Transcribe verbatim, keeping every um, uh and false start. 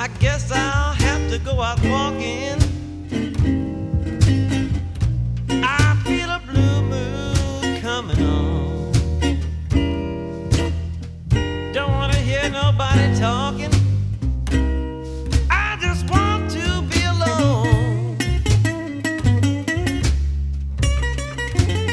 I guess I'll have to go out walking.